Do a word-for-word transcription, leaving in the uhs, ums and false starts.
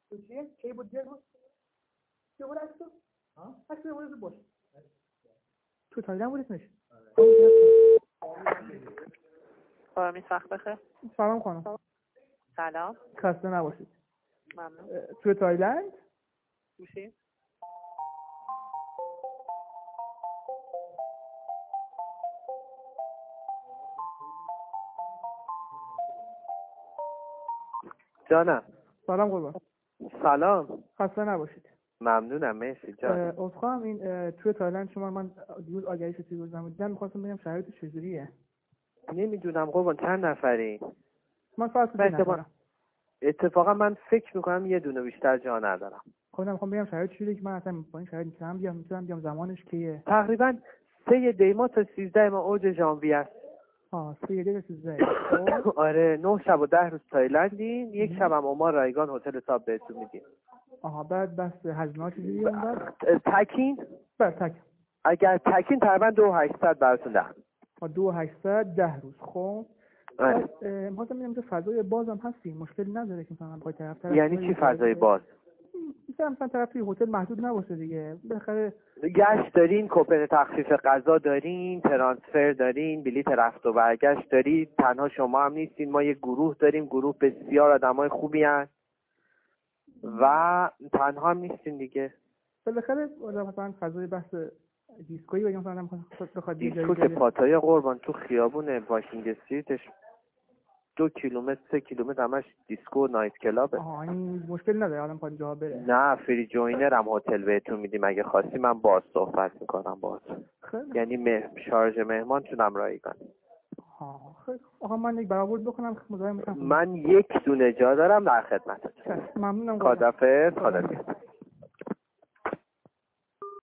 چیه کی بود دیگه چه بود اصلا ها اصلا بود باش تو تایلند بود اسمش آرامی سخت بخیر. سلام خانم. سلام. خسته نباشید. ممنون. تو تایلند گوشی؟ جانم. سلام قربان. سلام. خسته نباشید. ممنونم مرسی جان. اصخام این توی تایلند شما من دیروز آگهی شدید روزنامه دیدم می‌خواستم ببینم شرایط چجوریه. نمیدونم قربان چند نفری؟ من فقط دو نفرم. اتفاقا من فکر میکنم یه دونه بیشتر جا ندارم. خودم میخوام ببینم شرایط چجوریه که من اصلا با این شرایط میتونم بیام میتونم بیام زمانش کیه؟ تقریبا سه دیما تا سیزده ما اوج ژانویه است. آه سه دیما تا سیزده. آره نه شب و ده روز تایلندیم، یک شب هم عمان رایگان هتل تاپ بهتون میدیم. آها بعد بس هزینه‌ها چجوریه اون بعد؟ تکین؟ بله تکین. اگر تکین تقریبا دو هزار و هشتصد براتون ده. دو هزار و هشتصد ده روز. خب می‌خواستم ببینم که فضای بازم هستی، مشکلی نداره که مثلا پای طرف طرف. یعنی چی فضای باز؟ مثلا طرف توی هتل محدود نباشه دیگه. بالاخره گشت دارین، کوپن تخفیف غذا دارین، ترانسفر دارین، بلیط رفت و برگشت دارین. تنها شما هم نیستین، ما یه گروه داریم، گروه بسیار آدمای خوبی هست و تنها هم نیستین دیگه. بالاخره مثلا فضای بحث دیسکویی بگم مثلا بخواد دیسکو که پاتای قربان تو خیابون واکینگ استریتش دو کیلومتر سه کیلومتر همش دیسکو و نایت کلابه. آها این مشکل نداره آدم پای جا بره. نه فری جوینر هم هتل بهتون میدیم، اگه خواستی من باز صحبت میکنم باهاتون. یعنی مه... شارژ مهمان تونم رایگان. ها خیلی آقا من یک برآورد بکنم مزاحم میشم. من یک دونه جا دارم در خدمتتون. ممنونم. خدافظ. خدافظ.